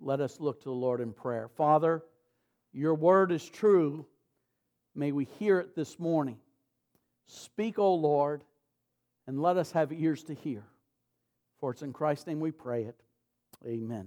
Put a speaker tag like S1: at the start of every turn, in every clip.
S1: Let us look to the Lord in prayer. Father, your word is true. May we hear it this morning. Speak, O Lord, and let us have ears to hear. For it's in Christ's name we pray it. Amen.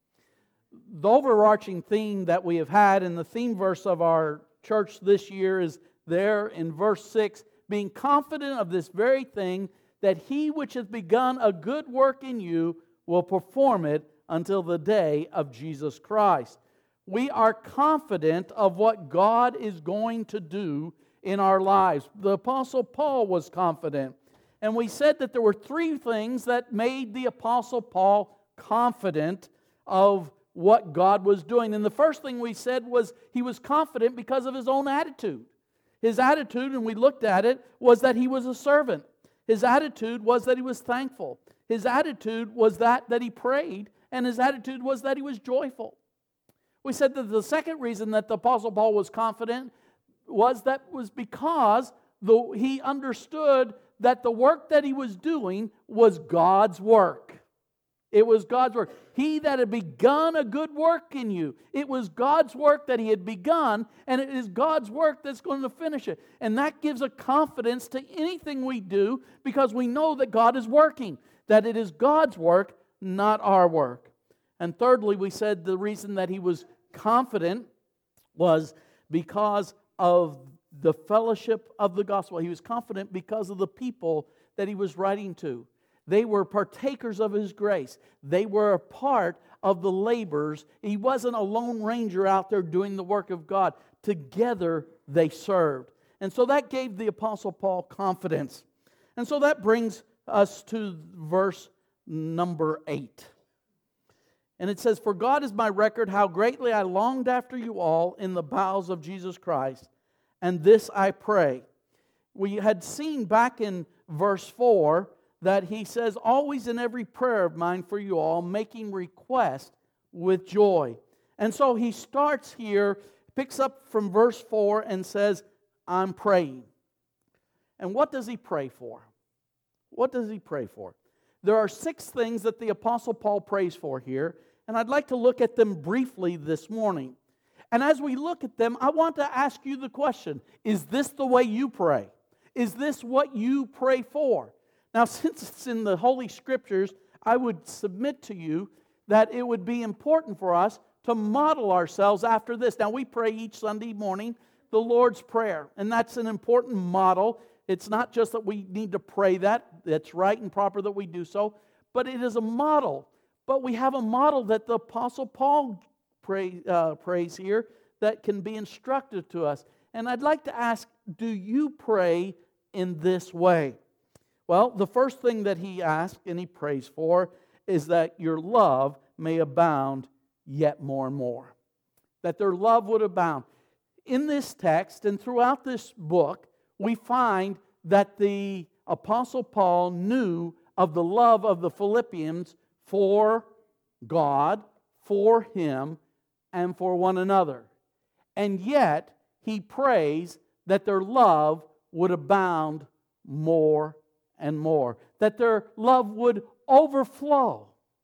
S1: The overarching theme that we have had in the theme verse of our church this year is there in verse 6, being confident of this very thing, that he which hath begun a good work in you will perform it until the day of Jesus Christ. We are confident of what God is going to do in our lives. The Apostle Paul was confident. And we said that there were three things that made the Apostle Paul confident of what God was doing. And the first thing we said was he was confident because of his own attitude. His attitude, and we looked at it, was that he was a servant. His attitude was that he was thankful. His attitude was that he prayed. And his attitude was that he was joyful. We said that the second reason that the Apostle Paul was confident was because he understood that the work that he was doing was God's work. It was God's work. He that had begun a good work in you. It was God's work that he had begun, and it is God's work that's going to finish it. And that gives a confidence to anything we do because we know that God is working, that it is God's work, not our work. And thirdly, we said the reason that he was confident was because of the fellowship of the gospel. He was confident because of the people that he was writing to. They were partakers of his grace. They were a part of the labors. He wasn't a lone ranger out there doing the work of God. Together they served. And so that gave the Apostle Paul confidence. And so that brings us to verse number 8. And it says, "For God is my record, how greatly I longed after you all in the bowels of Jesus Christ, and this I pray." We had seen back in verse 4 that he says, "Always in every prayer of mine for you all, making request with joy." And so he starts here, picks up from verse 4 and says, "I'm praying." And what does he pray for? What does he pray for? There are 6 things that the Apostle Paul prays for here, and I'd like to look at them briefly this morning. And as we look at them, I want to ask you the question, is this the way you pray? Is this what you pray for? Now, since it's in the Holy Scriptures, I would submit to you that it would be important for us to model ourselves after this. Now, we pray each Sunday morning the Lord's Prayer, and that's an important model. It's not just that we need to pray that's right and proper that we do so, but it is a model. But we have a model that the Apostle Paul prays here that can be instructive to us. And I'd like to ask, do you pray in this way? Well, the first thing that he asks and he prays for is that your love may abound yet more and more. That their love would abound. In this text and throughout this book, we find that the Apostle Paul knew of the love of the Philippians for God, for him, and for one another. And yet, he prays that their love would abound more and more. That their love would overflow.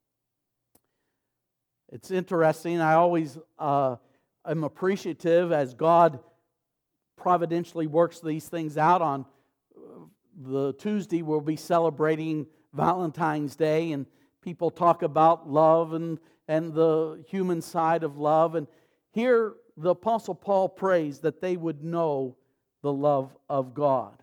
S1: It's interesting. I always am appreciative as God providentially works these things out. On the Tuesday, we'll be celebrating Valentine's Day, and people talk about love and the human side of love. And here the Apostle Paul prays that they would know the love of God.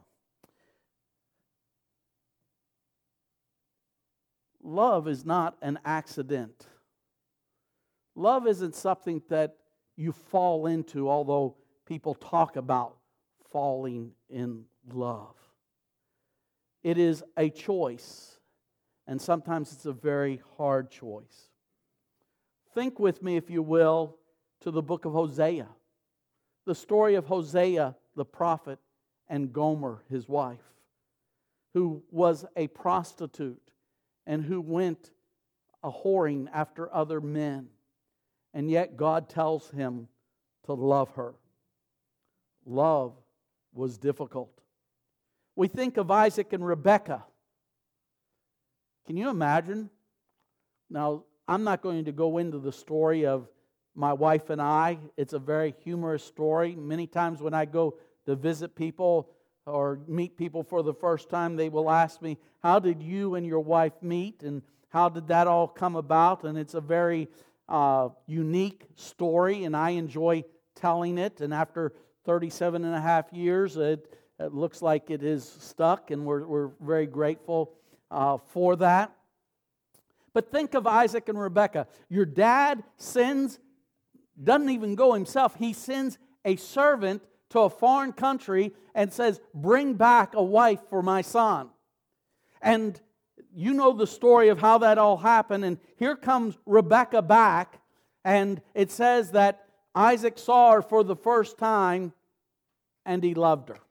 S1: Love is not an accident. Love isn't something that you fall into, although people talk about falling in love. It is a choice, and sometimes it's a very hard choice. Think with me, if you will, to the book of Hosea. The story of Hosea, the prophet, and Gomer, his wife, who was a prostitute and who went a-whoring after other men. And yet God tells him to love her. Love was difficult. We think of Isaac and Rebekah. Can you imagine? Now, I'm not going to go into the story of my wife and I. It's a very humorous story. Many times when I go to visit people or meet people for the first time, they will ask me, how did you and your wife meet? And how did that all come about? And it's a very unique story, and I enjoy telling it. And after 37 and a half years, it looks like it is stuck, and we're very grateful for that. But think of Isaac and Rebekah. Your dad sends, doesn't even go himself, he sends a servant to a foreign country and says, bring back a wife for my son. And you know the story of how that all happened. And here comes Rebekah back, and it says that Isaac saw her for the first time and he loved her.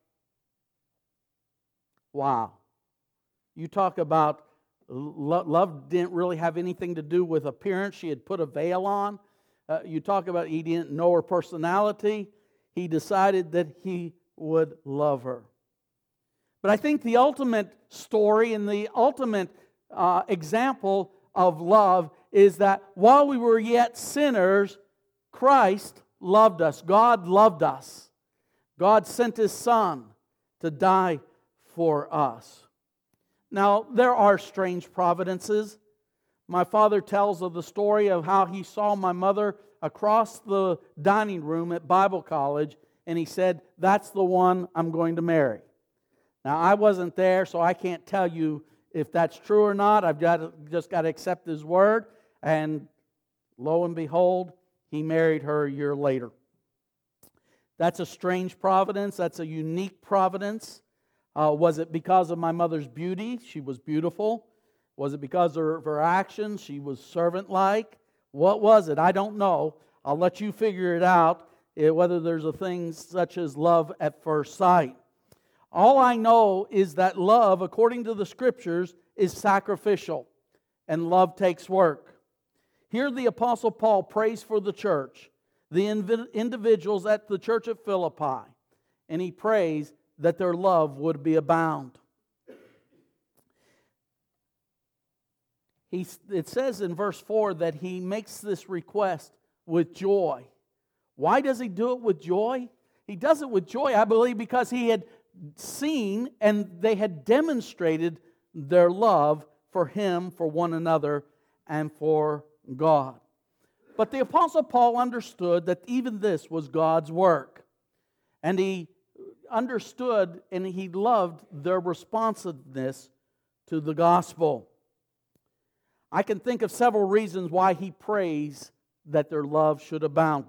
S1: Wow. You talk about love didn't really have anything to do with appearance. She had put a veil on. You talk about he didn't know her personality. He decided that he would love her. But I think the ultimate story and the ultimate example of love is that while we were yet sinners, Christ loved us. God loved us. God sent His Son to die for us. Now, there are strange providences. My father tells of the story of how he saw my mother across the dining room at Bible college, and he said, that's the one I'm going to marry. Now, I wasn't there, so I can't tell you if that's true or not. I've just got to accept his word, and lo and behold, he married her a year later. That's a strange providence. That's a unique providence. Was it because of my mother's beauty? She was beautiful. Was it because of her actions? She was servant-like. What was it? I don't know. I'll let you figure it out, whether there's a thing such as love at first sight. All I know is that love, according to the Scriptures, is sacrificial, and love takes work. Here the Apostle Paul prays for the church, the individuals at the church at Philippi, and he prays that their love would be abound. It says in verse 4 that he makes this request with joy. Why does he do it with joy? He does it with joy, I believe, because he had seen and they had demonstrated their love for him, for one another, and for God. But the Apostle Paul understood that even this was God's work. And he understood and he loved their responsiveness to the gospel. I can think of several reasons why he prays that their love should abound.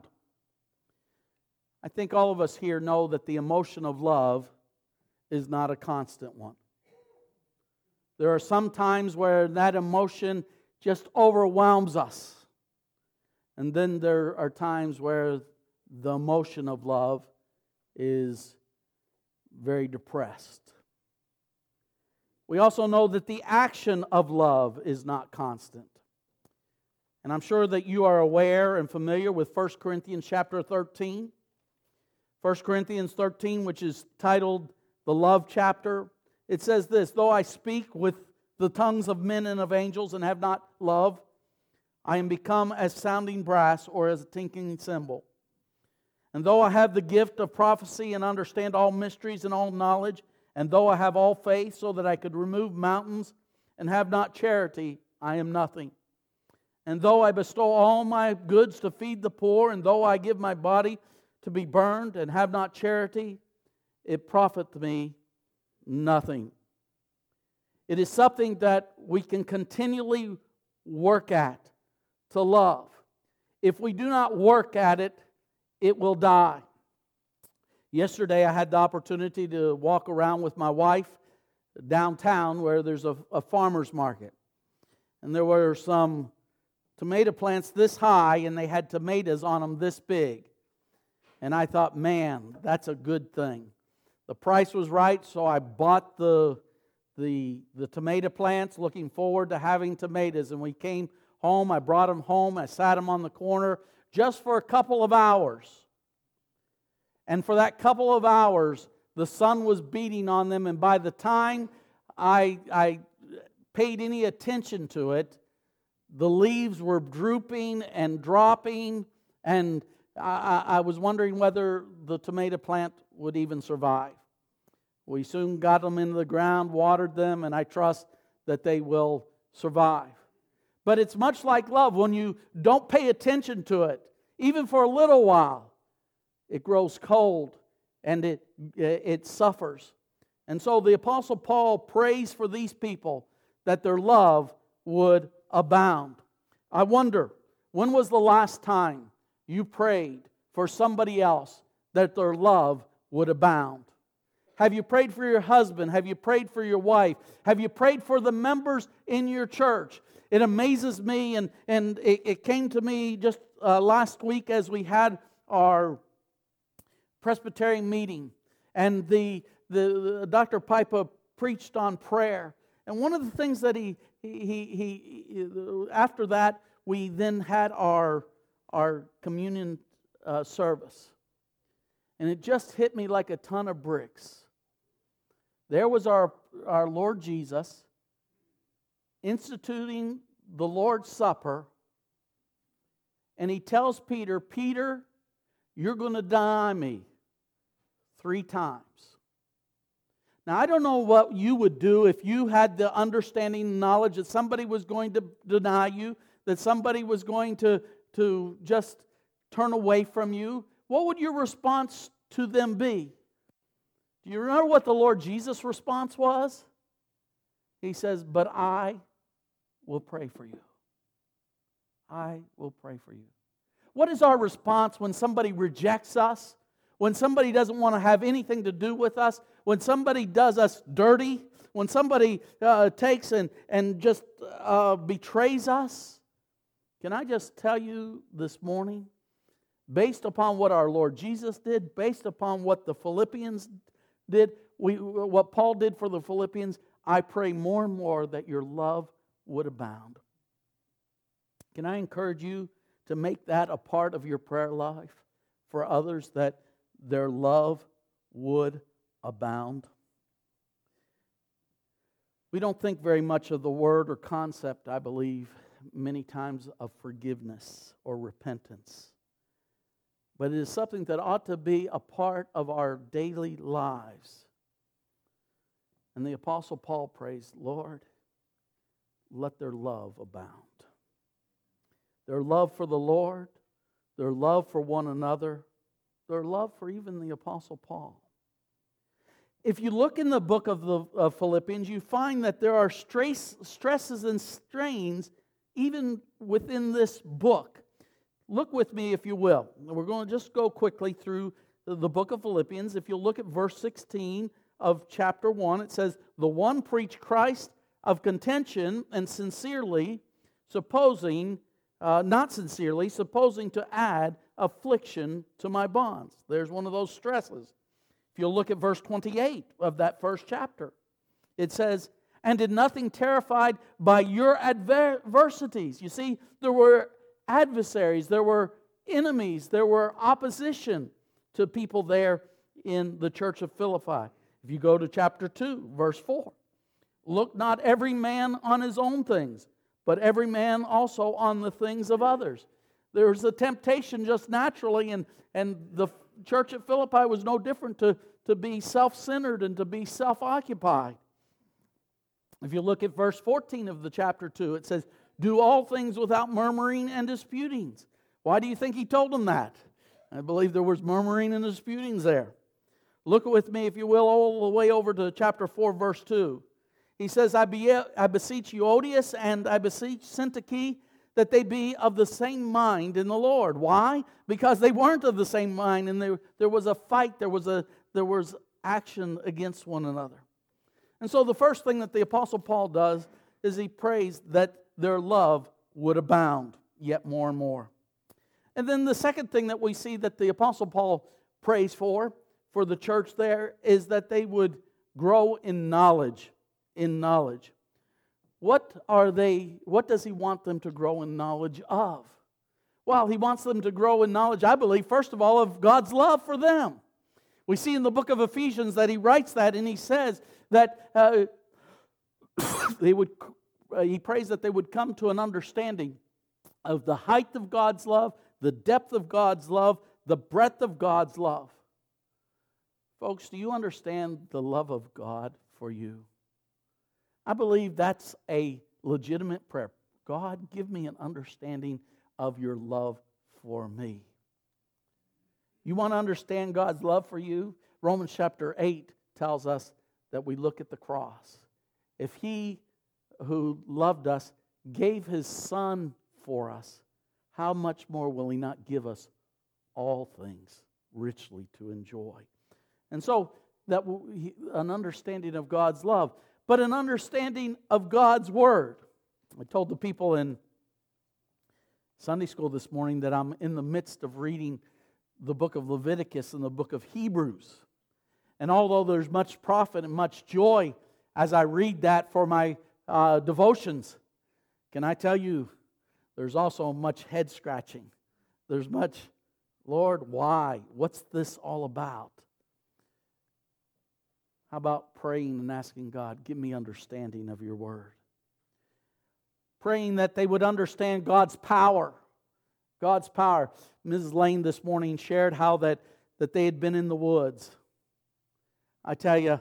S1: I think all of us here know that the emotion of love is not a constant one. There are some times where that emotion just overwhelms us. And then there are times where the emotion of love is very depressed. We also know that the action of love is not constant. And I'm sure that you are aware and familiar with 1 Corinthians chapter 13. 1 Corinthians 13, which is titled the love chapter. It says this, though I speak with the tongues of men and of angels and have not love, I am become as sounding brass or as a tinkling cymbal. And though I have the gift of prophecy and understand all mysteries and all knowledge, and though I have all faith so that I could remove mountains and have not charity, I am nothing. And though I bestow all my goods to feed the poor, and though I give my body to be burned and have not charity, it profiteth me nothing. It is something that we can continually work at to love. If we do not work at it, it will die. Yesterday I had the opportunity to walk around with my wife downtown where there's a farmer's market. And there were some tomato plants this high and they had tomatoes on them this big. And I thought, man, that's a good thing. The price was right, so I bought the tomato plants, looking forward to having tomatoes. And we came home, I brought them home, I sat them on the corner just for a couple of hours. And for that couple of hours, the sun was beating on them, and by the time I paid any attention to it, the leaves were drooping and dropping, and I was wondering whether the tomato plant would even survive. We soon got them into the ground, watered them, and I trust that they will survive. But it's much like love. When you don't pay attention to it, even for a little while, it grows cold and it suffers. And so the Apostle Paul prays for these people that their love would abound. I wonder, when was the last time you prayed for somebody else that their love would abound? Have you prayed for your husband? Have you prayed for your wife? Have you prayed for the members in your church? It amazes me, and it came to me just last week as we had our Presbyterian meeting, and the Dr. Pipa preached on prayer. And one of the things that he after that, we then had our communion service. And it just hit me like a ton of bricks. There was our Lord Jesus instituting the Lord's Supper, and He tells Peter, Peter, you're going to deny me 3 times. Now, I don't know what you would do if you had the understanding, knowledge that somebody was going to deny you, that somebody was going to just turn away from you. What would your response to them be? Do you remember what the Lord Jesus' response was? He says, but I will pray for you. I will pray for you. What is our response when somebody rejects us? When somebody doesn't want to have anything to do with us? When somebody does us dirty? When somebody takes and just betrays us? Can I just tell you this morning, based upon what our Lord Jesus did, based upon what the Philippians did, what Paul did for the Philippians, I pray more and more that your love would abound. Can I encourage you to make that a part of your prayer life for others, that their love would abound? We don't think very much of the word or concept, I believe, many times of forgiveness or repentance. But it is something that ought to be a part of our daily lives. And the Apostle Paul prays, Lord, let their love abound. Their love for the Lord, their love for one another, their love for even the Apostle Paul. If you look in the book of Philippians, you find that there are stresses and strains even within this book. Look with me, if you will. We're going to just go quickly through the book of Philippians. If you look at verse 16 of chapter 1, it says, the one preached Christ of contention and sincerely, not sincerely, supposing to add affliction to my bonds. There's one of those stresses. If you'll look at verse 28 of that first chapter, it says, and did nothing terrified by your adversities. You see, there were adversaries, there were enemies, there were opposition to people there in the church of Philippi. If you go to chapter 2, verse 4, look not every man on his own things, but every man also on the things of others. There was a temptation just naturally, and the church at Philippi was no different to be self-centered and to be self-occupied. If you look at verse 14 of the chapter 2, it says, do all things without murmuring and disputings. Why do you think he told them that? I believe there was murmuring and disputings there. Look with me, if you will, all the way over to chapter 4, verse 2. He says, I beseech Euodias and I beseech Syntyche that they be of the same mind in the Lord. Why? Because they weren't of the same mind, and there was a fight, there was action against one another. And so the first thing that the Apostle Paul does is he prays that their love would abound yet more and more. And then the second thing that we see that the Apostle Paul prays for the church there is that they would grow in knowledge. In knowledge. What does he want them to grow in knowledge of? Well, he wants them to grow in knowledge, I believe, first of all, of God's love for them. We see in the book of Ephesians that he writes that, and he says that they would he prays that they would come to an understanding of the height of God's love, the depth of God's love, the breadth of God's love. Folks, do you understand the love of God for you? I believe that's a legitimate prayer. God, give me an understanding of your love for me. You want to understand God's love for you? Romans chapter 8 tells us that we look at the cross. If He who loved us gave His Son for us, how much more will He not give us all things richly to enjoy? And so, that an understanding of God's love, but an understanding of God's Word. I told the people in Sunday school this morning that I'm in the midst of reading the book of Leviticus and the book of Hebrews. And although there's much profit and much joy as I read that for my devotions, can I tell you, there's also much head scratching. There's much, Lord, why? What's this all about? How about praying and asking God, give me understanding of your word? Praying that they would understand God's power. God's power. Mrs. Lane this morning shared how that they had been in the woods. I tell you,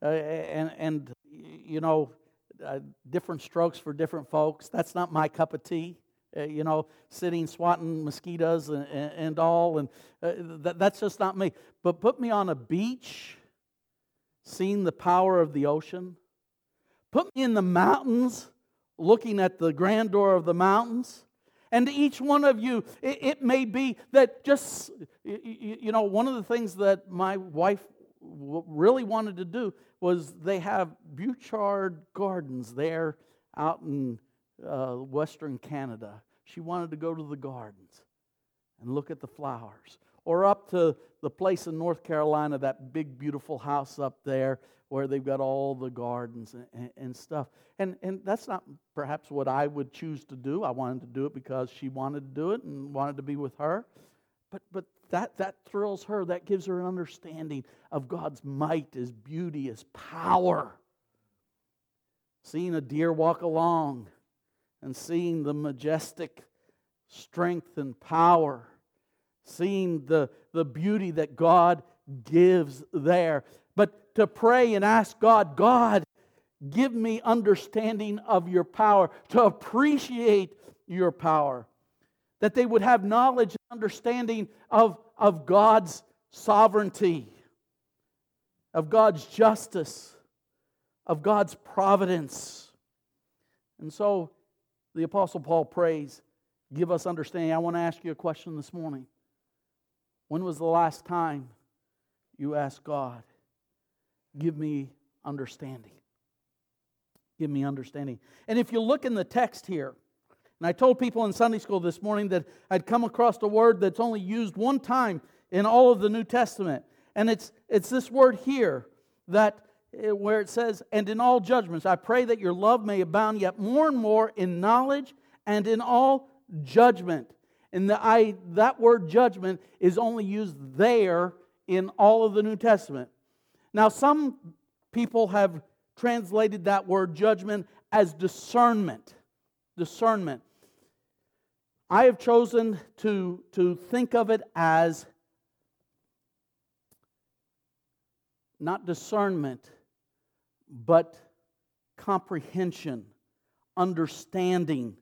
S1: different strokes for different folks. That's not my cup of tea. Sitting, swatting mosquitoes and all. And that's just not me. But put me on a beach, seeing the power of the ocean. Put me in the mountains, looking at the grandeur of the mountains. And to each one of you, it may be that just, one of the things that my wife really wanted to do was they have Bouchard Gardens there out in Western Canada. She wanted to go to the gardens and look at the flowers. Or up to the place in North Carolina, that big beautiful house up there where they've got all the gardens and stuff. And that's not perhaps what I would choose to do. I wanted to do it because she wanted to do it and wanted to be with her. But that thrills her. That gives her an understanding of God's might, His beauty, His power. Seeing a deer walk along and seeing the majestic strength and power. Seeing the beauty that God gives there. But to pray and ask God, God, give me understanding of your power, to appreciate your power. That they would have knowledge and understanding of God's sovereignty, of God's justice, of God's providence. And so the Apostle Paul prays, give us understanding. I want to ask you a question this morning. When was the last time you asked God, give me understanding? Give me understanding. And if you look in the text here, and I told people in Sunday school this morning that I'd come across a word that's only used one time in all of the New Testament. And it's this word here that where it says, and in all judgments, I pray that your love may abound yet more and more in knowledge and in all judgment. And that word judgment is only used there in all of the New Testament. Now, some people have translated that word judgment as discernment. Discernment. I have chosen to think of it as not discernment, but comprehension, understanding.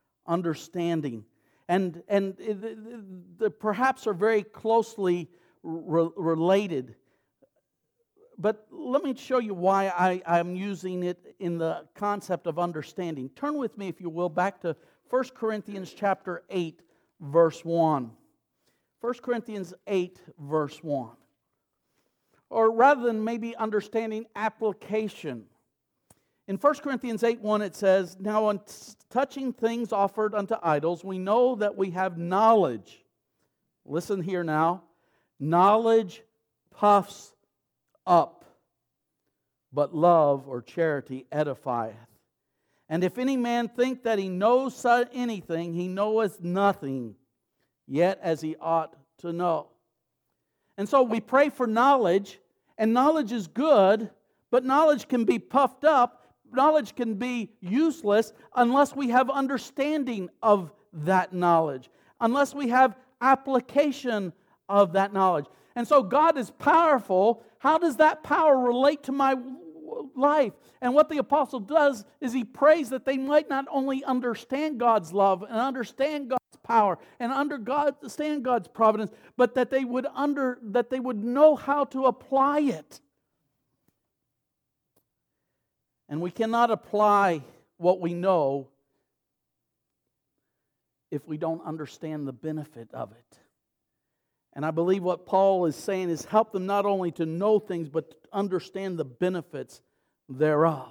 S1: And perhaps are very closely related. But let me show you why I'm using it in the concept of understanding. Turn with me, if you will, back to 1 Corinthians chapter 8, verse 1. 1 Corinthians 8, verse 1. Or rather than maybe understanding, application. In 1 Corinthians 8, 1 it says, now on touching things offered unto idols, we know that we have knowledge. Listen here now. Knowledge puffs up, but love or charity edifieth. And if any man think that he knows anything, he knoweth nothing, yet as he ought to know. And so we pray for knowledge, and knowledge is good, but knowledge can be puffed up knowledge can be useless unless we have understanding of that knowledge, unless we have application of that knowledge. And so God is powerful. How does that power relate to my life? And what the apostle does is he prays that they might not only understand God's love and understand God's power and understand God's providence, but that they would know how to apply it. And we cannot apply what we know if we don't understand the benefit of it. And I believe what Paul is saying is help them not only to know things, but to understand the benefits thereof.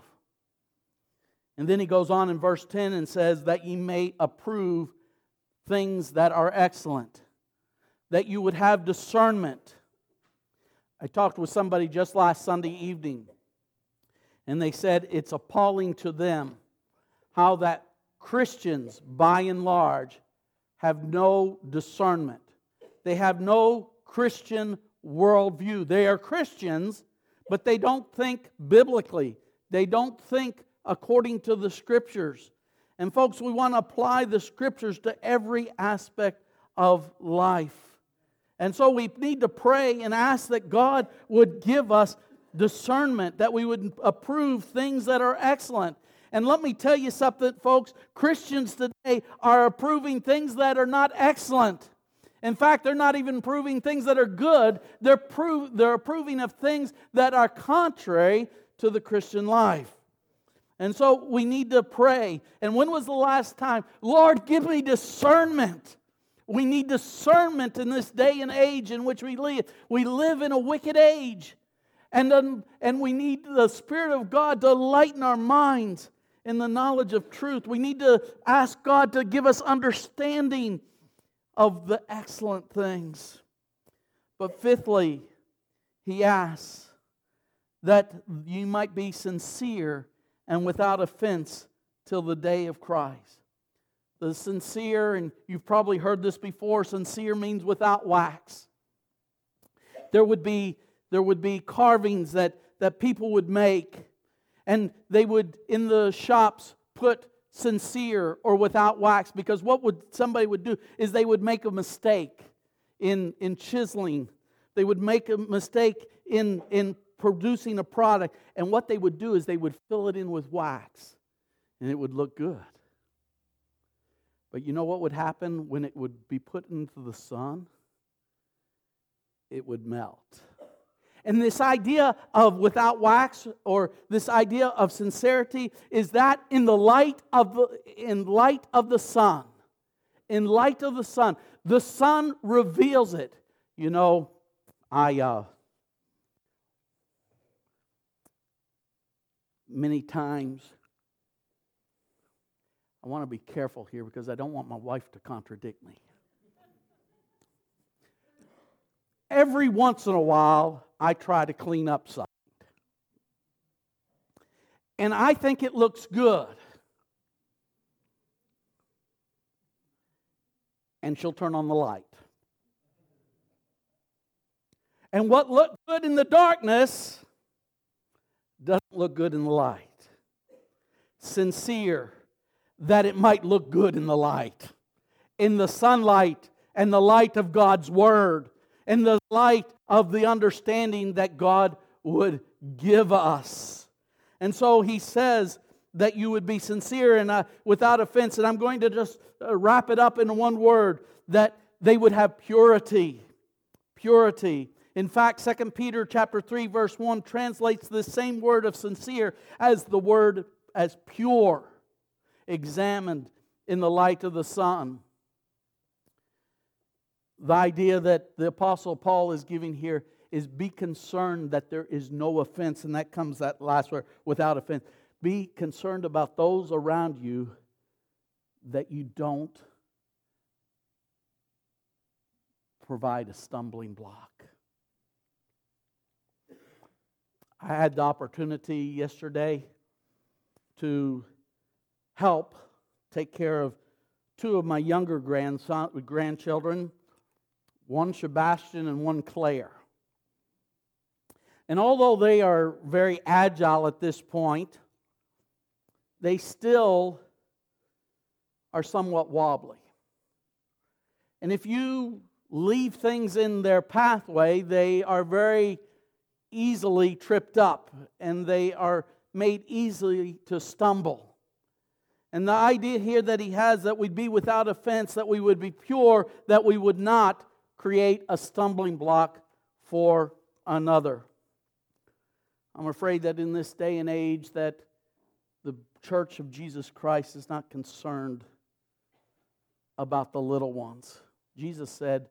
S1: And then he goes on in verse 10 and says that ye may approve things that are excellent, that you would have discernment. I talked with somebody just last Sunday evening, and they said it's appalling to them how that Christians, by and large, have no discernment. They have no Christian worldview. They are Christians, but they don't think biblically. They don't think according to the Scriptures. And folks, we want to apply the Scriptures to every aspect of life. And so we need to pray and ask that God would give us discernment, that we would approve things that are excellent. And let me tell you something, folks. Christians today are approving things that are not excellent. In fact, they're not even proving things that are good. They're approving of things that are contrary to the Christian life. And so we need to pray. And when was the last time? Lord, give me discernment. We need discernment in this day and age in which we live. We live in a wicked age. And we need the Spirit of God to lighten our minds in the knowledge of truth. We need to ask God to give us understanding of the excellent things. But fifthly, he asks that you might be sincere and without offense till the day of Christ. The sincere, and you've probably heard this before, sincere means without wax. There would be carvings that people would make, and they would, in the shops, put sincere or without wax, because what somebody would do is they would make a mistake in chiseling. They would make a mistake in producing a product, and what they would do is they would fill it in with wax, and it would look good. But you know what would happen when it would be put into the sun? It would melt. And this idea of without wax, or this idea of sincerity, is that in light of the sun. In light of the sun. The sun reveals it. You know, many times, I want to be careful here because I don't want my wife to contradict me. Every once in a while, I try to clean up something. And I think it looks good. And she'll turn on the light. And what looked good in the darkness doesn't look good in the light. Sincere, that it might look good in the light. In the sunlight and the light of God's Word. In the light of the understanding that God would give us. And so he says that you would be sincere and without offense. And I'm going to just wrap it up in one word, that they would have purity. Purity. In fact, 2 Peter chapter 3 verse 1 translates this same word of sincere as the word as pure, examined in the light of the sun. The idea that the Apostle Paul is giving here is be concerned that there is no offense, and that comes that last word, without offense. Be concerned about those around you that you don't provide a stumbling block. I had the opportunity yesterday to help take care of two of my younger grandchildren, one Sebastian and one Claire. And although they are very agile at this point, they still are somewhat wobbly. And if you leave things in their pathway, they are very easily tripped up and they are made easily to stumble. And the idea here that he has, that we'd be without offense, that we would be pure, that we would not create a stumbling block for another. I'm afraid that in this day and age that the Church of Jesus Christ is not concerned about the little ones. Jesus said,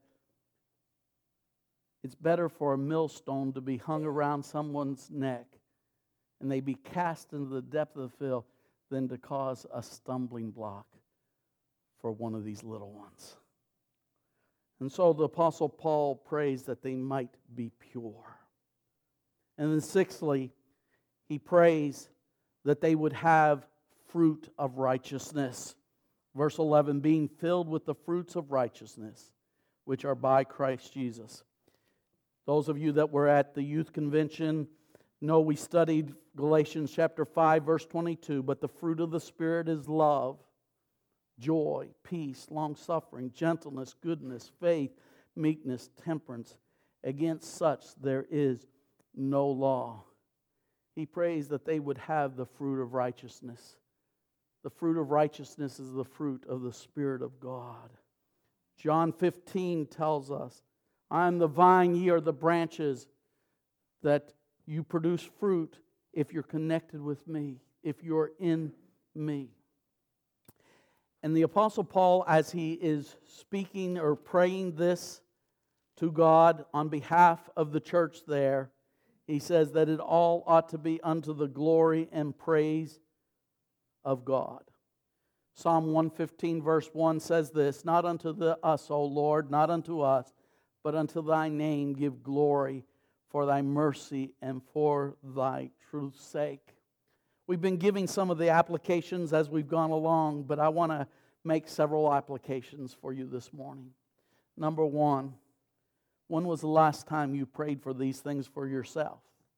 S1: it's better for a millstone to be hung around someone's neck and they be cast into the depth of the field than to cause a stumbling block for one of these little ones. And so the Apostle Paul prays that they might be pure. And then sixthly, he prays that they would have fruit of righteousness. Verse 11, being filled with the fruits of righteousness, which are by Christ Jesus. Those of you that were at the youth convention know we studied Galatians chapter 5, verse 22. But the fruit of the Spirit is love, joy, peace, long-suffering, gentleness, goodness, faith, meekness, temperance. Against such there is no law. He prays that they would have the fruit of righteousness. The fruit of righteousness is the fruit of the Spirit of God. John 15 tells us, I am the vine, ye are the branches, that you produce fruit if you're connected with me, if you're in me. And the Apostle Paul, as he is speaking or praying this to God on behalf of the church there, he says that it all ought to be unto the glory and praise of God. Psalm 115 verse 1 says this, not unto us, O Lord, not unto us, but unto thy name give glory for thy mercy and for thy truth's sake. We've been giving some of the applications as we've gone along, but I want to make several applications for you this morning. Number one, when was the last time you prayed for these things for yourself?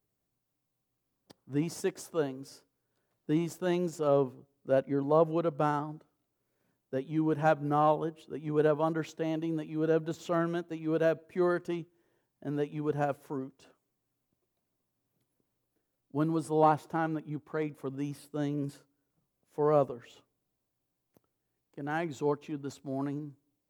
S1: These 6 things. These things of that your love would abound, that you would have knowledge, that you would have understanding, that you would have discernment, that you would have purity, and that you would have fruit. When was the last time that you prayed for these things for others? Can I exhort you this morning?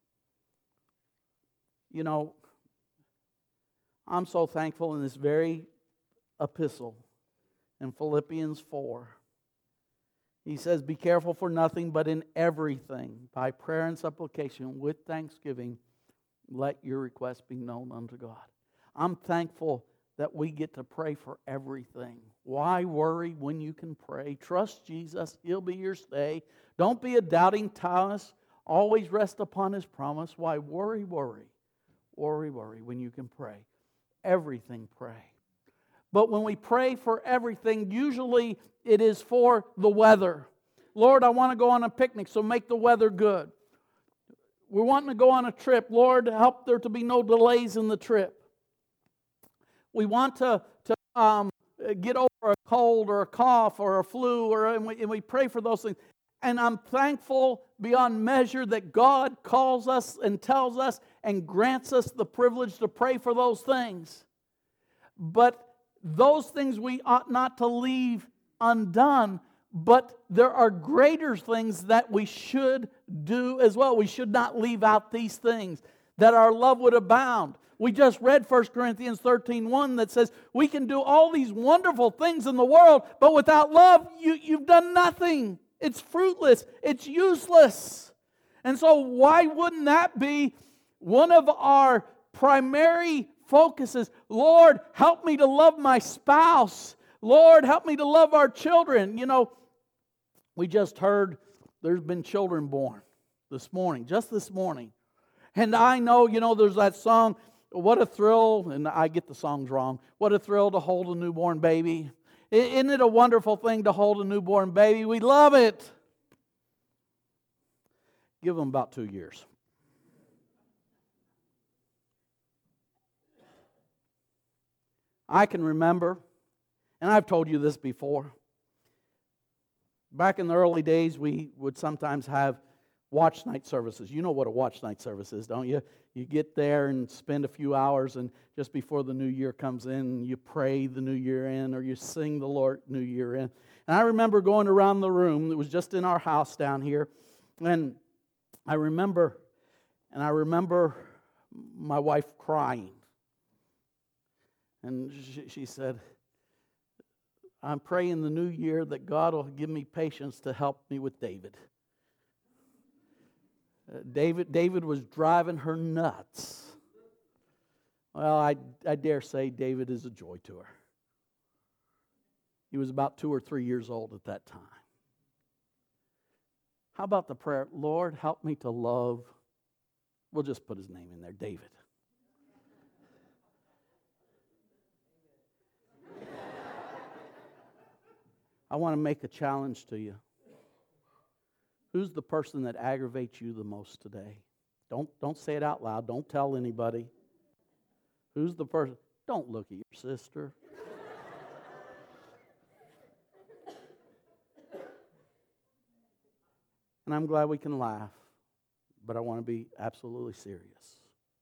S1: You know, I'm so thankful in this very epistle in Philippians 4. He says, be careful for nothing, but in everything, by prayer and supplication, with thanksgiving, let your requests be known unto God. I'm thankful that we get to pray for everything. Why worry when you can pray? Trust Jesus. He'll be your stay. Don't be a doubting Thomas. Always rest upon His promise. Why worry when you can pray? Everything pray. But when we pray for everything, usually it is for the weather. Lord, I want to go on a picnic, so make the weather good. We're wanting to go on a trip. Lord, help there to be no delays in the trip. We want to get over a cold or a cough or a flu, and we pray for those things. And I'm thankful beyond measure that God calls us and tells us and grants us the privilege to pray for those things. But those things we ought not to leave undone, but there are greater things that we should do as well. We should not leave out these things, that our love would abound. We just read 1 Corinthians 13:1 that says we can do all these wonderful things in the world, but without love, you've done nothing. It's fruitless. It's useless. And so why wouldn't that be one of our primary focuses? Lord, help me to love my spouse. Lord, help me to love our children. You know, we just heard there's been children born this morning, just this morning. And I know, there's that song, what a thrill, and I get the songs wrong, what a thrill to hold a newborn baby. Isn't it a wonderful thing to hold a newborn baby? We love it. Give them about 2 years. I can remember, and I've told you this before, Back in the early days, we would sometimes have watch night services. You know what a watch night service is, don't you? You get there and spend a few hours, and just before the new year comes in, you pray the new year in, or you sing the Lord New Year in. And I remember going around the room. It was just in our house down here, and I remember my wife crying. And she said, I'm praying the new year that God will give me patience to help me with David. David was driving her nuts. Well, I dare say David is a joy to her. He was about 2 or 3 years old at that time. How about the prayer, Lord, help me to love, we'll just put his name in there, David. I want to make a challenge to you. Who's the person that aggravates you the most today? Don't say it out loud. Don't tell anybody. Who's the person? Don't look at your sister. And I'm glad we can laugh, but I want to be absolutely serious.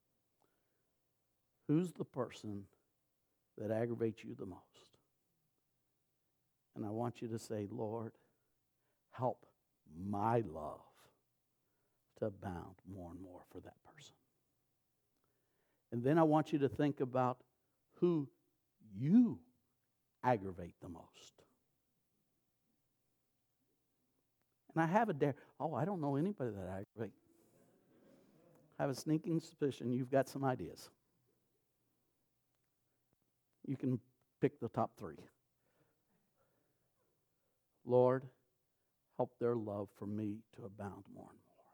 S1: Who's the person that aggravates you the most? And I want you to say, Lord, help my love to abound more and more for that person. And then I want you to think about who you aggravate the most. And I have a dare. Oh, I don't know anybody that I aggravate. I have a sneaking suspicion you've got some ideas. You can pick the top 3. Lord, help their love for me to abound more and more.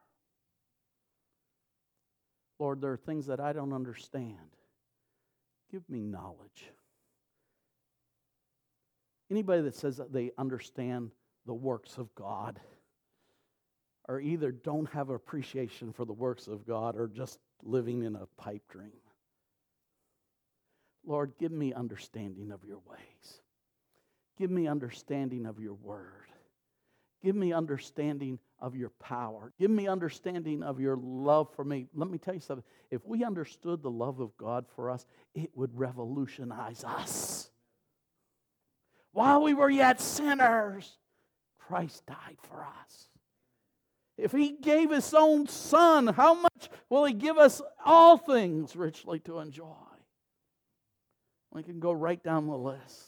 S1: Lord, there are things that I don't understand. Give me knowledge. Anybody that says that they understand the works of God or either don't have appreciation for the works of God or just living in a pipe dream. Lord, give me understanding of your ways. Give me understanding of your word. Give me understanding of your power. Give me understanding of your love for me. Let me tell you something. If we understood the love of God for us, it would revolutionize us. While we were yet sinners, Christ died for us. If he gave his own son, how much will he give us all things richly to enjoy? We can go right down the list.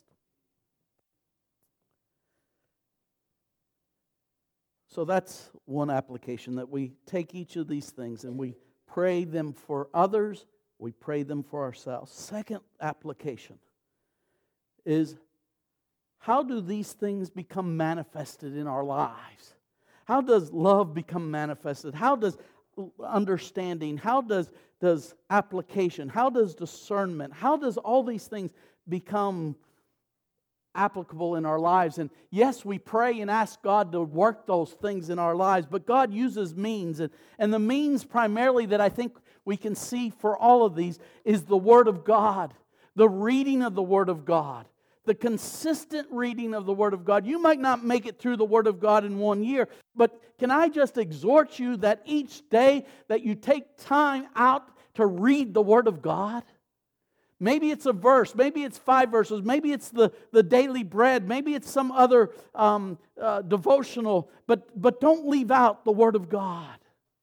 S1: So that's one application, that we take each of these things and we pray them for others, we pray them for ourselves. Second application is, how do these things become manifested in our lives? How does love become manifested? How does understanding, how does application, how does discernment, how does all these things become applicable in our lives? And yes, we pray and ask God to work those things in our lives, but God uses means. And the means primarily that I think we can see for all of these is the Word of God, the reading of the Word of God, the consistent reading of the Word of God. You might not make it through the Word of God in 1 year, but can I just exhort you that each day that you take time out to read the Word of God? Maybe it's a verse, maybe it's 5 verses, maybe it's the daily bread, maybe it's some other devotional, but don't leave out the Word of God.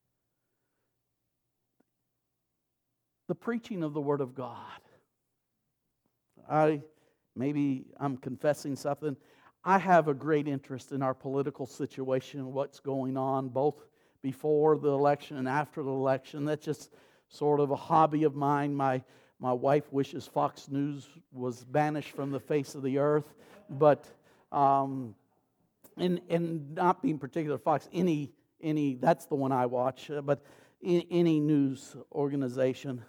S1: The preaching of the Word of God. Maybe I'm confessing something. I have a great interest in our political situation, what's going on, both before the election and after the election. That's just sort of a hobby of mine. My wife wishes Fox News was banished from the face of the earth, but and not being particular Fox, any that's the one I watch, but any news organization.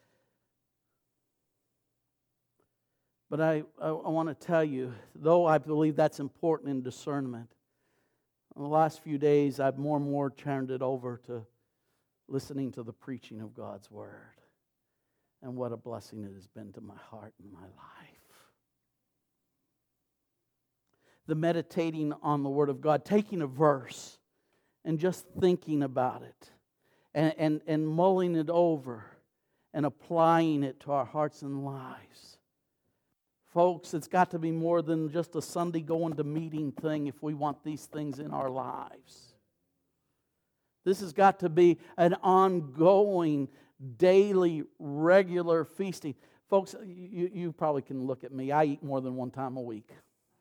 S1: But I want to tell you, though I believe that's important in discernment, in the last few days I've more and more turned it over to listening to the preaching of God's Word. And what a blessing it has been to my heart and my life. the meditating on the Word of God, taking a verse and just thinking about it and mulling it over and applying it to our hearts and lives. Folks, it's got to be more than just a Sunday going to meeting thing if we want these things in our lives. This has got to be an ongoing, daily, regular feasting. Folks, you probably can look at me. I eat more than one time a week.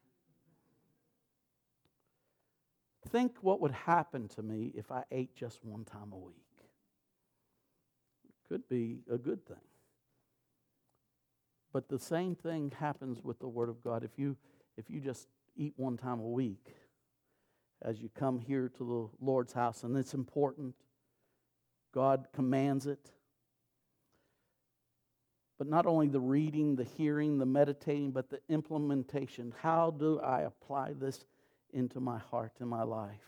S1: Think what would happen to me if I ate just one time a week. It could be a good thing. But the same thing happens with the Word of God. If you just eat one time a week as you come here to the Lord's house, and it's important, God commands it. But not only the reading, the hearing, the meditating, but the implementation. How do I apply this into my heart and my life?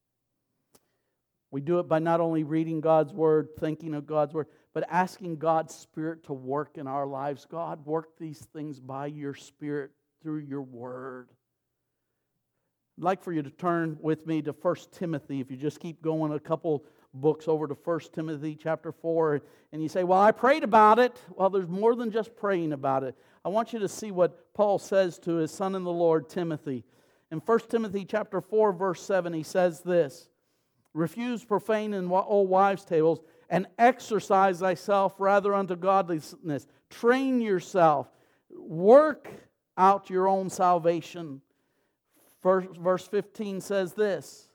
S1: We do it by not only reading God's Word, thinking of God's Word, but asking God's Spirit to work in our lives. God, work these things by your Spirit through your Word. I'd like for you to turn with me to 1 Timothy. If you just keep going a couple books over to 1 Timothy chapter 4, and you say, well, I prayed about it. Well, there's more than just praying about it. I want you to see what Paul says to his son in the Lord, Timothy. In 1 Timothy chapter 4, verse 7, he says this, refuse profane and old wives' tables, and exercise thyself rather unto godliness. Train yourself. Work out your own salvation. Verse 15 says this,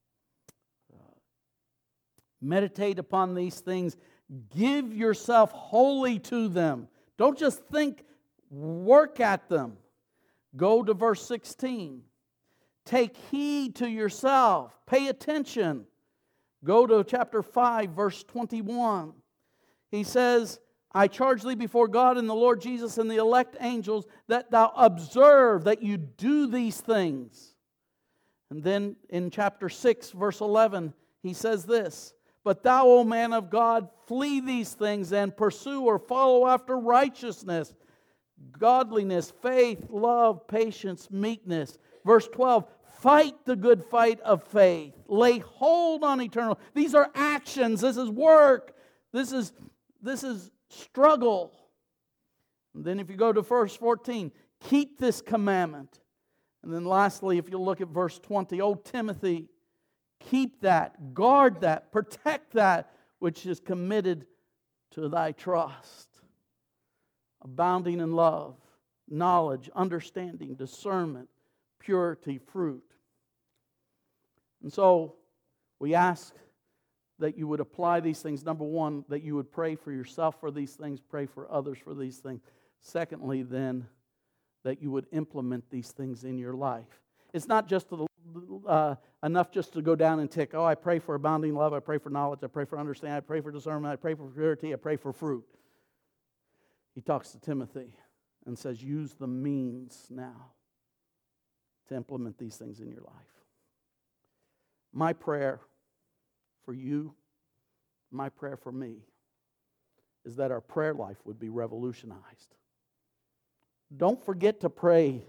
S1: meditate upon these things. Give yourself wholly to them. Don't just think, work at them. Go to verse 16. Take heed to yourself. Pay attention. Go to chapter 5, verse 21. He says, I charge thee before God and the Lord Jesus and the elect angels that thou observe, that you do these things. And then in chapter 6, verse 11, he says this, but thou, O man of God, flee these things and pursue or follow after righteousness, godliness, faith, love, patience, meekness. Verse 12, fight the good fight of faith. Lay hold on eternal. These are actions. This is work. This is struggle. And then if you go to verse 14, keep this commandment. And then lastly, if you look at verse 20, O Timothy, keep that, guard that, protect that which is committed to thy trust. Abounding in love, knowledge, understanding, discernment, purity, fruit. And so we ask that you would apply these things. Number one, that you would pray for yourself for these things, pray for others for these things. Secondly, then, that you would implement these things in your life. It's not just enough just to go down and tick, oh, I pray for abounding love, I pray for knowledge, I pray for understanding, I pray for discernment, I pray for purity, I pray for fruit. He talks to Timothy and says, use the means now to implement these things in your life. My prayer for you, my prayer for me, is that our prayer life would be revolutionized. Don't forget to pray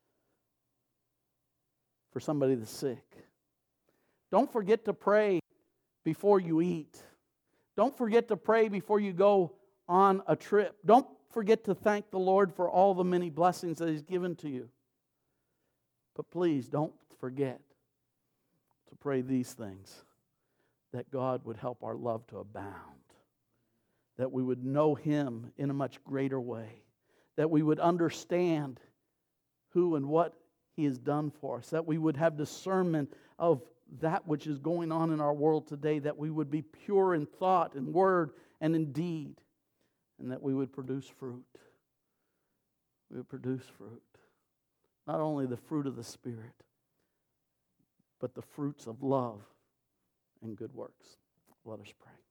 S1: for somebody that's sick. Don't forget to pray before you eat. Don't forget to pray before you go on a trip. Don't forget to thank the Lord for all the many blessings that He's given to you. But please don't forget to pray these things, that God would help our love to abound, that we would know Him in a much greater way, that we would understand who and what He has done for us, that we would have discernment of that which is going on in our world today, that we would be pure in thought and word and in deed, and that we would produce fruit. We would produce fruit. Not only the fruit of the Spirit, but the fruits of love and good works. Let us pray.